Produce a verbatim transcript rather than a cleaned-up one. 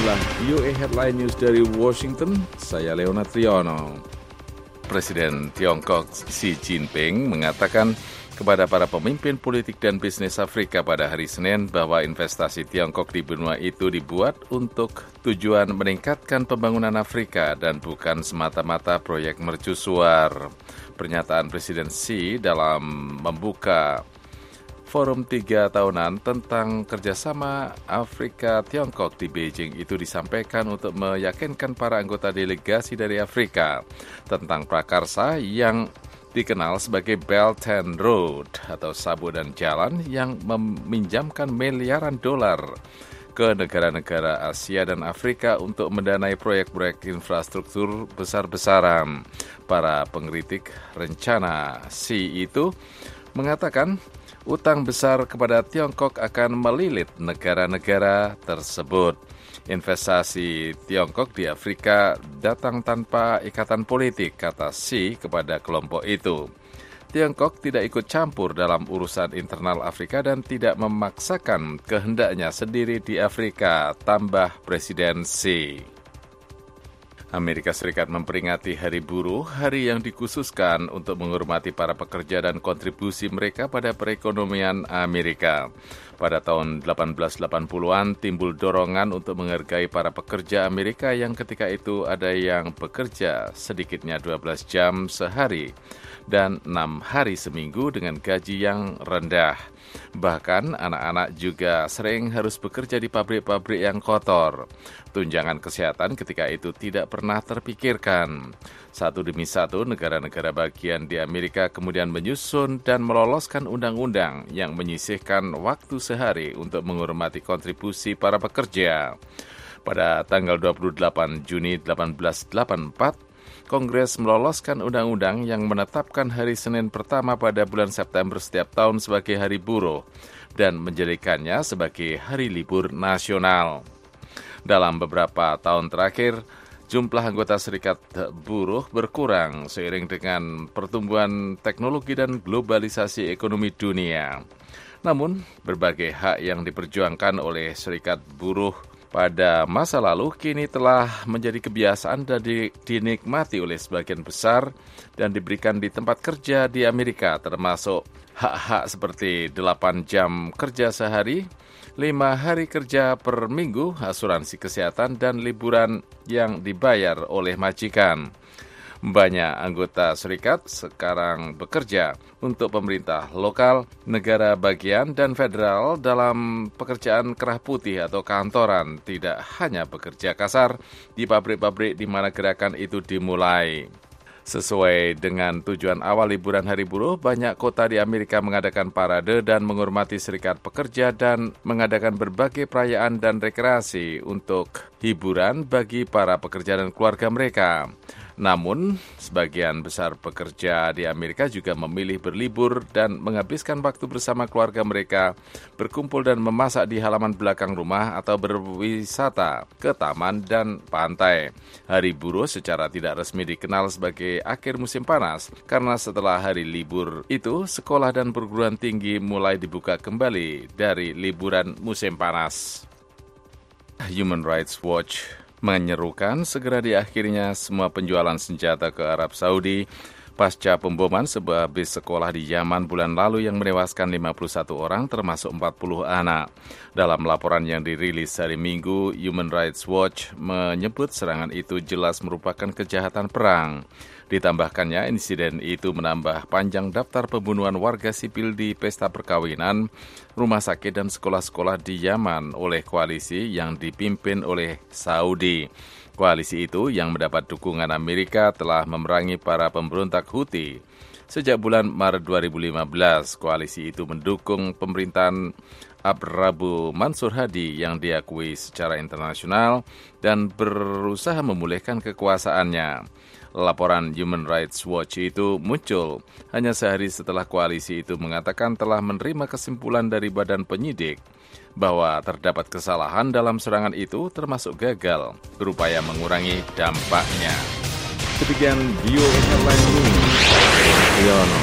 Inilah V O A Headline News dari Washington, saya Leonard Triono. Presiden Tiongkok Xi Jinping mengatakan kepada para pemimpin politik dan bisnis Afrika pada hari Senin bahwa investasi Tiongkok di benua itu dibuat untuk tujuan meningkatkan pembangunan Afrika dan bukan semata-mata proyek mercusuar. Pernyataan Presiden Xi dalam membuka Forum tiga tahunan tentang kerjasama Afrika-Tiongkok di Beijing itu disampaikan untuk meyakinkan para anggota delegasi dari Afrika tentang prakarsa yang dikenal sebagai Belt and Road atau sabuk dan jalan yang meminjamkan miliaran dolar ke negara-negara Asia dan Afrika untuk mendanai proyek-proyek infrastruktur besar-besaran. Para pengkritik rencana Xi itu mengatakan utang besar kepada Tiongkok akan melilit negara-negara tersebut. Investasi Tiongkok di Afrika datang tanpa ikatan politik, kata Xi kepada kelompok itu. Tiongkok tidak ikut campur dalam urusan internal Afrika dan tidak memaksakan kehendaknya sendiri di Afrika, tambah Presiden Xi. Amerika Serikat memperingati Hari Buruh, hari yang dikhususkan untuk menghormati para pekerja dan kontribusi mereka pada perekonomian Amerika. Pada tahun delapan belas delapan puluhan timbul dorongan untuk menghargai para pekerja Amerika yang ketika itu ada yang bekerja sedikitnya dua belas jam sehari dan enam hari seminggu dengan gaji yang rendah. Bahkan anak-anak juga sering harus bekerja di pabrik-pabrik yang kotor. Tunjangan kesehatan ketika itu tidak pernah terpikirkan. Satu demi satu negara-negara bagian di Amerika kemudian menyusun dan meloloskan undang-undang yang menyisihkan waktu sehari untuk menghormati kontribusi para pekerja. Pada tanggal dua puluh delapan Juni seribu delapan ratus delapan puluh empat, Kongres meloloskan undang-undang yang menetapkan hari Senin pertama pada bulan September setiap tahun sebagai hari buruh dan menjadikannya sebagai hari libur nasional. Dalam beberapa tahun terakhir, jumlah anggota serikat buruh berkurang seiring dengan pertumbuhan teknologi dan globalisasi ekonomi dunia. Namun, berbagai hak yang diperjuangkan oleh serikat buruh pada masa lalu kini telah menjadi kebiasaan dan dinikmati oleh sebagian besar dan diberikan di tempat kerja di Amerika, termasuk hak-hak seperti delapan jam kerja sehari, lima hari kerja per minggu, asuransi kesehatan, dan liburan yang dibayar oleh majikan. Banyak anggota serikat sekarang bekerja untuk pemerintah lokal, negara bagian, dan federal dalam pekerjaan kerah putih atau kantoran, tidak hanya bekerja kasar di pabrik-pabrik di mana gerakan itu dimulai. Sesuai dengan tujuan awal liburan Hari Buruh, banyak kota di Amerika mengadakan parade dan menghormati serikat pekerja dan mengadakan berbagai perayaan dan rekreasi untuk hiburan bagi para pekerja dan keluarga mereka. Namun, sebagian besar pekerja di Amerika juga memilih berlibur dan menghabiskan waktu bersama keluarga mereka, berkumpul dan memasak di halaman belakang rumah atau berwisata ke taman dan pantai. Hari Buruh secara tidak resmi dikenal sebagai akhir musim panas, karena setelah hari libur itu, sekolah dan perguruan tinggi mulai dibuka kembali dari liburan musim panas. Human Rights Watch menyerukan segera diakhirinya semua penjualan senjata ke Arab Saudi pasca pemboman sebuah bis sekolah di Yaman bulan lalu yang menewaskan lima puluh satu orang termasuk empat puluh anak. Dalam laporan yang dirilis hari Minggu, Human Rights Watch menyebut serangan itu jelas merupakan kejahatan perang. Ditambahkannya, insiden itu menambah panjang daftar pembunuhan warga sipil di pesta perkawinan, rumah sakit dan sekolah-sekolah di Yaman oleh koalisi yang dipimpin oleh Saudi. Koalisi itu yang mendapat dukungan Amerika telah memerangi para pemberontak Houthi. Sejak bulan Maret dua ribu lima belas, koalisi itu mendukung pemerintahan Abrabu Mansur Hadi yang diakui secara internasional dan berusaha memulihkan kekuasaannya. Laporan Human Rights Watch itu muncul hanya sehari setelah koalisi itu mengatakan telah menerima kesimpulan dari badan penyidik bahwa terdapat kesalahan dalam serangan itu termasuk gagal berupaya mengurangi dampaknya. Demikian V O A Headline News.